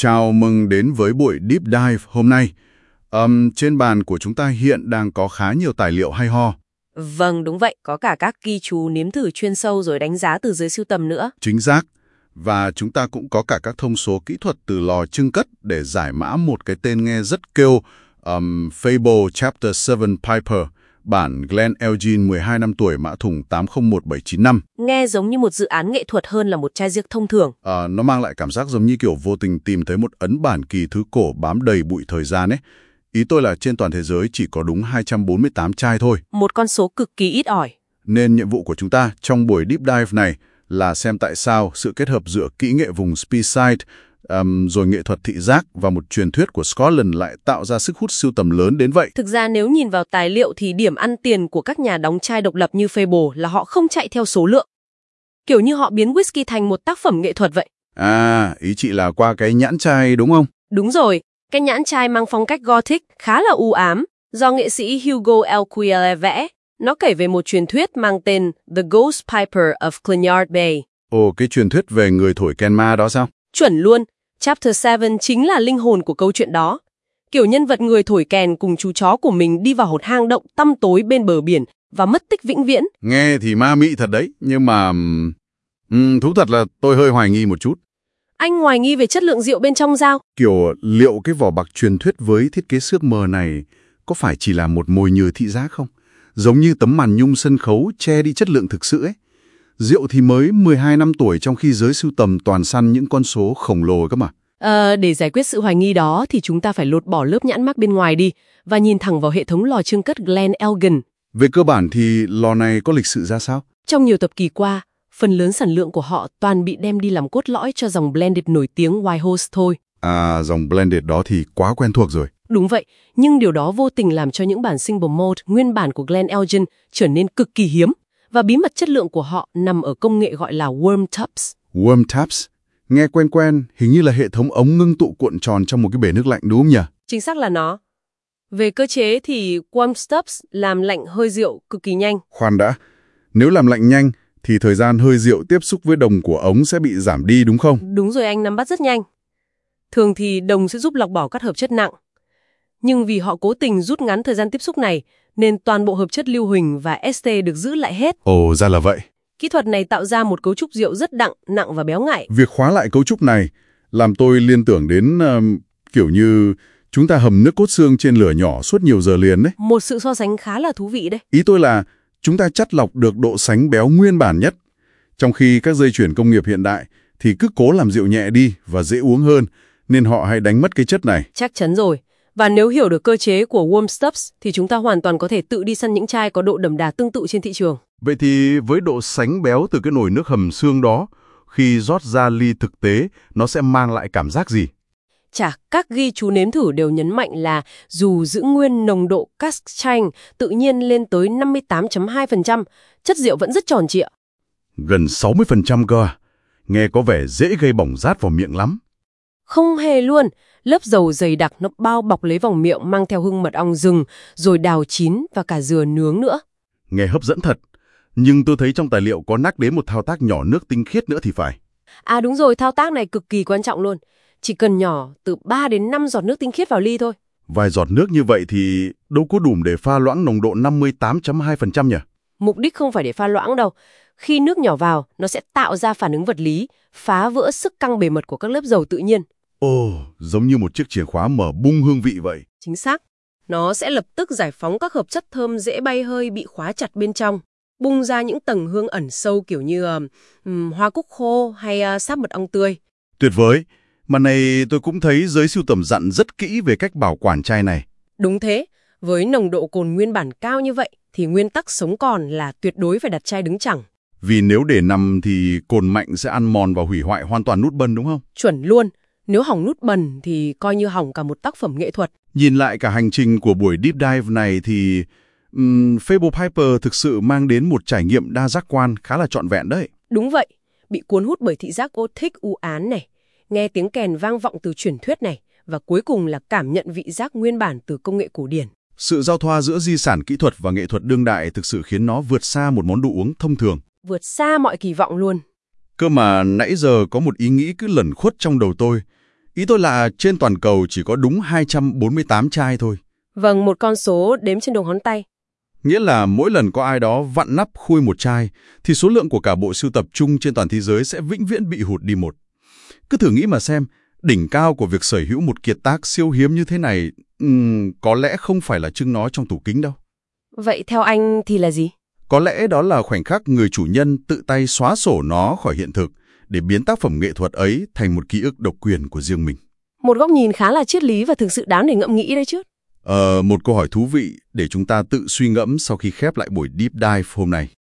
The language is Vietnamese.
Chào mừng đến với buổi Deep Dive hôm nay. Trên bàn của chúng ta hiện đang có khá nhiều tài liệu hay ho. Vâng, đúng vậy. Có cả các ghi chú nếm thử chuyên sâu rồi đánh giá từ giới sưu tầm nữa. Chính xác. Và chúng ta cũng có cả các thông số kỹ thuật từ lò chưng cất để giải mã một cái tên nghe rất kêu Fable Chapter 7 Piper, bản Glen Elgin 12 năm tuổi, mã thùng 801795. Nghe giống như một dự án nghệ thuật hơn là một chai diếc thông thường. Nó mang lại cảm giác giống như kiểu vô tình tìm thấy một ấn bản kỳ thứ cổ bám đầy bụi thời gian ấy. Ý tôi là trên toàn thế giới chỉ có đúng 248 chai thôi. Một con số cực kỳ ít ỏi. Nên nhiệm vụ của chúng ta trong buổi Deep Dive này là xem tại sao sự kết hợp giữa kỹ nghệ vùng Speyside, rồi nghệ thuật thị giác và một truyền thuyết của Scotland lại tạo ra sức hút sưu tầm lớn đến vậy. Thực ra nếu nhìn vào tài liệu thì điểm ăn tiền của các nhà đóng chai độc lập như Fable là họ không chạy theo số lượng. Kiểu như họ biến whisky thành một tác phẩm nghệ thuật vậy. Ý chị là qua cái nhãn chai đúng không? Đúng rồi, cái nhãn chai mang phong cách Gothic khá là u ám, do nghệ sĩ Hugo Alquiere vẽ. Nó kể về một truyền thuyết mang tên The Ghost Piper of Clonyard Bay. Ồ, cái truyền thuyết về người thổi kèn ma đó sao? Chuẩn luôn, Chapter 7 chính là linh hồn của câu chuyện đó. Kiểu nhân vật người thổi kèn cùng chú chó của mình đi vào một hang động tăm tối bên bờ biển và mất tích vĩnh viễn. Nghe thì ma mị thật đấy, nhưng mà thú thật là tôi hơi hoài nghi một chút. Anh hoài nghi về chất lượng rượu bên trong sao? Kiểu liệu cái vỏ bạc truyền thuyết với thiết kế xước mờ này có phải chỉ là một mồi nhử thị giác không? Giống như tấm màn nhung sân khấu che đi chất lượng thực sự ấy. Rượu thì mới 12 năm tuổi trong khi giới sưu tầm toàn săn những con số khổng lồ cơ mà. Để giải quyết sự hoài nghi đó thì chúng ta phải lột bỏ lớp nhãn mác bên ngoài đi và nhìn thẳng vào hệ thống lò chưng cất Glen Elgin. Về cơ bản thì lò này có lịch sử ra sao? Trong nhiều thập kỷ qua, phần lớn sản lượng của họ toàn bị đem đi làm cốt lõi cho dòng blended nổi tiếng White Horse thôi. Dòng blended đó thì quá quen thuộc rồi. Đúng vậy, nhưng điều đó vô tình làm cho những bản single malt nguyên bản của Glen Elgin trở nên cực kỳ hiếm, và bí mật chất lượng của họ nằm ở công nghệ gọi là worm taps. Worm taps? Nghe quen quen, hình như là hệ thống ống ngưng tụ cuộn tròn trong một cái bể nước lạnh đúng không nhỉ? Chính xác là nó. Về cơ chế thì worm taps làm lạnh hơi rượu cực kỳ nhanh. Khoan đã, nếu làm lạnh nhanh thì thời gian hơi rượu tiếp xúc với đồng của ống sẽ bị giảm đi đúng không? Đúng rồi, anh nắm bắt rất nhanh. Thường thì đồng sẽ giúp lọc bỏ các hợp chất nặng. Nhưng vì họ cố tình rút ngắn thời gian tiếp xúc này, nên toàn bộ hợp chất lưu huỳnh và ester được giữ lại hết. Ồ, ra là vậy. Kỹ thuật này tạo ra một cấu trúc rượu rất đặng, nặng và béo ngậy. Việc khóa lại cấu trúc này làm tôi liên tưởng đến kiểu như chúng ta hầm nước cốt xương trên lửa nhỏ suốt nhiều giờ liền đấy. Một sự so sánh khá là thú vị đấy. Ý tôi là chúng ta chắt lọc được độ sánh béo nguyên bản nhất, trong khi các dây chuyền công nghiệp hiện đại thì cứ cố làm rượu nhẹ đi và dễ uống hơn, nên họ hay đánh mất cái chất này. Chắc chắn rồi. Và nếu hiểu được cơ chế của worm taps thì chúng ta hoàn toàn có thể tự đi săn những chai có độ đậm đà tương tự trên thị trường. Vậy thì với độ sánh béo từ cái nồi nước hầm xương đó, khi rót ra ly thực tế, nó sẽ mang lại cảm giác gì? Các ghi chú nếm thử đều nhấn mạnh là dù giữ nguyên nồng độ cask chanh tự nhiên lên tới 58.2%, chất rượu vẫn rất tròn trịa. Gần 60% cơ. Nghe có vẻ dễ gây bỏng rát vào miệng lắm. Không hề luôn. Lớp dầu dày đặc nó bao bọc lấy vòng miệng mang theo hương mật ong rừng, rồi đào chín và cả dừa nướng nữa. Nghe hấp dẫn thật. Nhưng tôi thấy trong tài liệu có nhắc đến một thao tác nhỏ nước tinh khiết nữa thì phải. Đúng rồi, thao tác này cực kỳ quan trọng luôn. Chỉ cần nhỏ từ 3 đến 5 giọt nước tinh khiết vào ly thôi. Vài giọt nước như vậy thì đâu có đủ để pha loãng nồng độ 58.2% nhỉ? Mục đích không phải để pha loãng đâu. Khi nước nhỏ vào, nó sẽ tạo ra phản ứng vật lý, phá vỡ sức căng bề mặt của các lớp dầu tự nhiên. Ồ, giống như một chiếc chìa khóa mở bung hương vị vậy. Chính xác. Nó sẽ lập tức giải phóng các hợp chất thơm dễ bay hơi bị khóa chặt bên trong, bung ra những tầng hương ẩn sâu kiểu như hoa cúc khô hay sáp mật ong tươi. Tuyệt vời. Mà này tôi cũng thấy giới sưu tầm dặn rất kỹ về cách bảo quản chai này. Đúng thế. Với nồng độ cồn nguyên bản cao như vậy thì nguyên tắc sống còn là tuyệt đối phải đặt chai đứng chẳng. Vì nếu để nằm thì cồn mạnh sẽ ăn mòn và hủy hoại hoàn toàn nút bần đúng không? Chuẩn luôn. Nếu hỏng nút bần thì coi như hỏng cả một tác phẩm nghệ thuật. Nhìn lại cả hành trình của buổi deep dive này thì Fable Piper thực sự mang đến một trải nghiệm đa giác quan khá là trọn vẹn đấy. Đúng vậy. Bị cuốn hút bởi thị giác Gothic u ám này, nghe tiếng kèn vang vọng từ truyền thuyết này, và cuối cùng là cảm nhận vị giác nguyên bản từ công nghệ cổ điển. Sự giao thoa giữa di sản kỹ thuật và nghệ thuật đương đại thực sự khiến nó vượt xa một món đồ uống thông thường. Vượt xa mọi kỳ vọng luôn. Cơ mà nãy giờ có một ý nghĩ cứ lẩn khuất trong đầu tôi. Ý tôi là trên toàn cầu chỉ có đúng 248 chai thôi. Vâng, một con số đếm trên đầu ngón tay. Nghĩa là mỗi lần có ai đó vặn nắp khui một chai, thì số lượng của cả bộ sưu tập chung trên toàn thế giới sẽ vĩnh viễn bị hụt đi một. Cứ thử nghĩ mà xem, đỉnh cao của việc sở hữu một kiệt tác siêu hiếm như thế này, có lẽ không phải là trưng nó trong tủ kính đâu. Vậy theo anh thì là gì? Có lẽ đó là khoảnh khắc người chủ nhân tự tay xóa sổ nó khỏi hiện thực để biến tác phẩm nghệ thuật ấy thành một ký ức độc quyền của riêng mình. Một góc nhìn khá là triết lý và thực sự đáng để ngẫm nghĩ đấy chứ. Một câu hỏi thú vị để chúng ta tự suy ngẫm sau khi khép lại buổi Deep Dive hôm nay.